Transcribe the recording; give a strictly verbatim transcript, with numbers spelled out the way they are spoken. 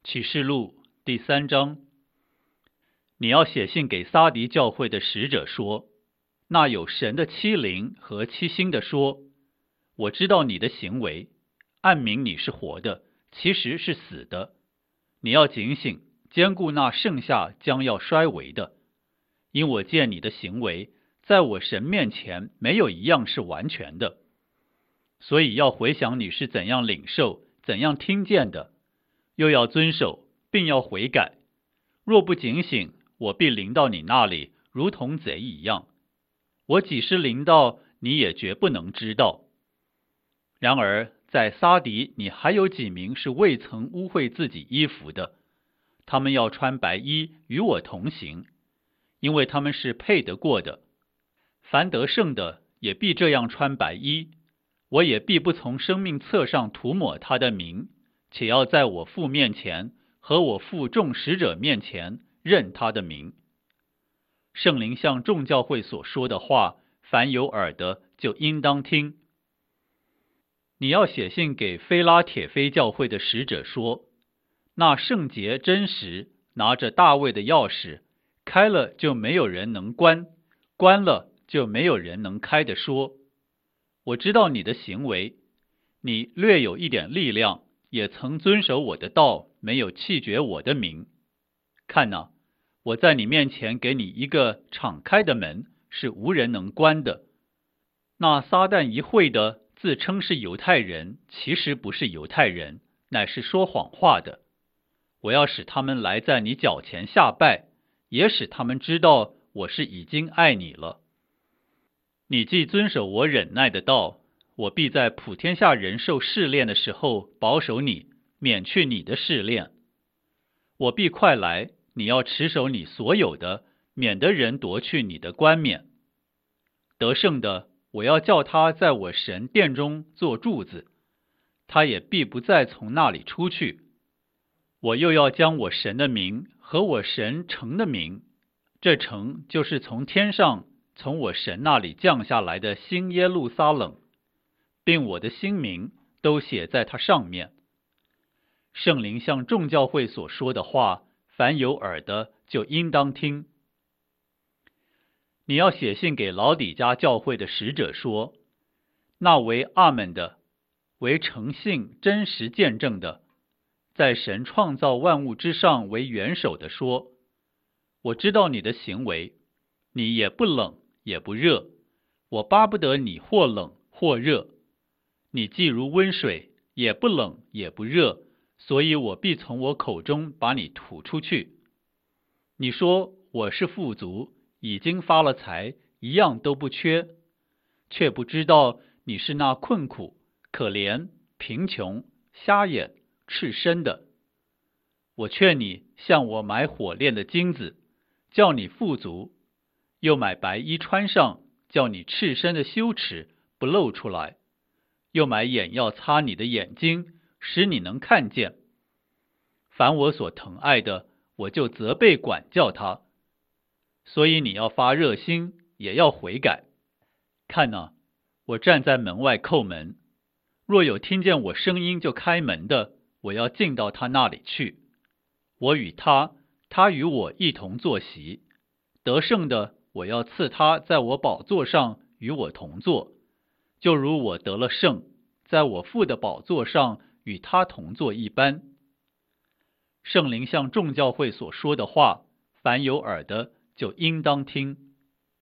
启示录第三章，你要写信给撒狄教会的使者说，那有神的七灵和七星的说，我知道你的行为，暗明你是活的，其实是死的。你要警醒，兼顾那剩下将要衰微的，因我见你的行为，在我神面前没有一样是完全的。所以要回想你是怎样领受，怎样听见的，又要遵守，并要悔改。若不警醒，我必临到你那里，如同贼一样。我几时临到，你也绝不能知道。然而在撒狄，你还有几名是未曾污秽自己衣服的，他们要穿白衣与我同行，因为他们是配得过的。凡得胜的也必这样穿白衣，我也必不从生命册上涂抹他的名，且要在我父面前和我父众使者面前认他的名。圣灵向众教会所说的话，凡有耳的就应当听。你要写信给非拉铁非教会的使者说，那圣洁真实拿着大卫的钥匙，开了就没有人能关，关了就没有人能开的说，我知道你的行为，你略有一点力量，也曾遵守我的道，没有弃绝我的名。看哪，我在你面前给你一个敞开的门，是无人能关的。那撒旦一会的自称是犹太人，其实不是犹太人，乃是说谎话的。我要使他们来在你脚前下拜，也使他们知道我是已经爱你了。你既遵守我忍耐的道，我必在普天下人受试炼的时候保守你，免去你的试炼。我必快来，你要持守你所有的，免得人夺去你的冠冕。得胜的，我要叫他在我神殿中做柱子，他也必不再从那里出去。我又要将我神的名和我神城的名，这城就是从天上从我神那里降下来的新耶路撒冷，并我的新名都写在它上面。圣灵向众教会所说的话，凡有耳的就应当听。你要写信给老底嘉教会的使者说，那为阿们的，为诚信真实见证的，在神创造万物之上为元首的说，我知道你的行为，你也不冷也不热，我巴不得你或冷或热。你既如温水，也不冷也不热，所以我必从我口中把你吐出去。你说我是富足，已经发了财，一样都不缺，却不知道你是那困苦、可怜、贫穷、瞎眼、赤身的。我劝你向我买火炼的金子，叫你富足，又买白衣穿上，叫你赤身的羞耻不露出来，又买眼药擦你的眼睛，使你能看见。凡我所疼爱的，我就责备管教他。所以你要发热心，也要悔改。看哪，我站在门外叩门，若有听见我声音就开门的，我要进到他那里去。我与他，他与我一同坐席。得胜的，我要赐他在我宝座上与我同坐，就如我得了胜，在我父的宝座上与他同坐一般。圣灵向众教会所说的话，凡有耳的就应当听。